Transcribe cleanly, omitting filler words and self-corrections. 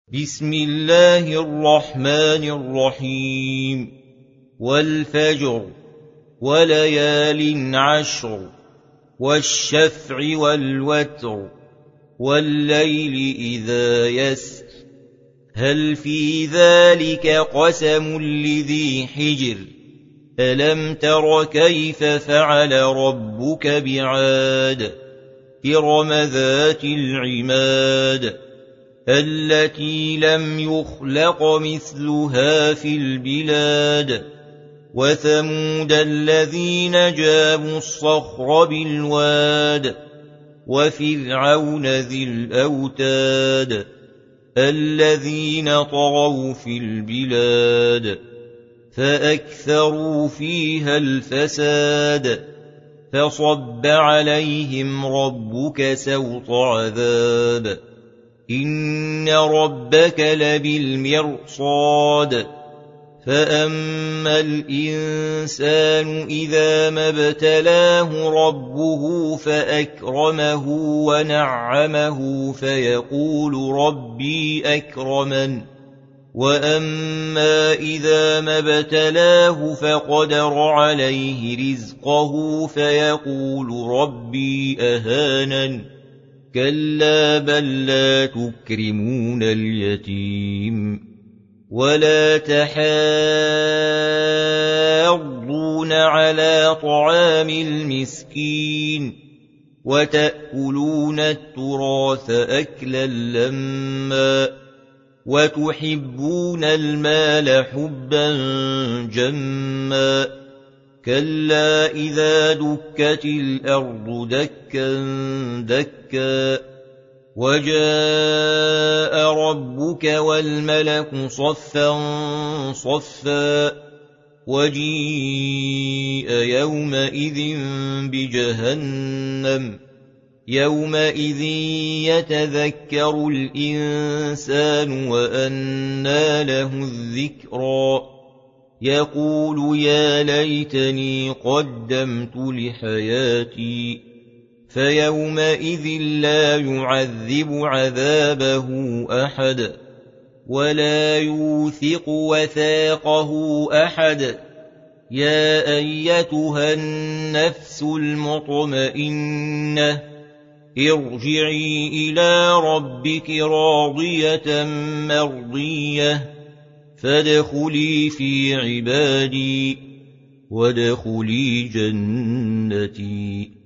بسم الله الرحمن الرحيم والفجر وليال عشر والشفع والوتر والليل إذا يسر هل في ذلك قسم لذي حجر ألم تر كيف فعل ربك بعاد إرم ذات العماد التي لم يخلق مثلها في البلاد وثمود الذين جابوا الصخر بالواد وفرعون ذي الأوتاد الذين طغوا في البلاد فأكثروا فيها الفساد فصب عليهم ربك سوط عذاب إن ربك لبالمرصاد فأما الإنسان إذا ما ابتلاه ربه فأكرمه ونعمه فيقول ربي أكرمن وأما إذا ما ابتلاه فقدر عليه رزقه فيقول ربي أهانن كلا بل لا تكرمون اليتيم ولا تحاضون على طعام المسكين وتأكلون التراث أكلا لما وتحبون المال حبا جما كلا إذا دكت الأرض دكا دكا وجاء ربك والملك صفا صفا وجيء يومئذ بجهنم يومئذ يتذكر الإنسان وأنى له الذكرى يقول يا ليتني قدمت لحياتي فيومئذ لا يعذب عذابه أحد ولا يوثق وثاقه أحد يا أيتها النفس المطمئنة ارجعي إلى ربك راضية مرضية فادخلي في عبادي وادخلي جنتي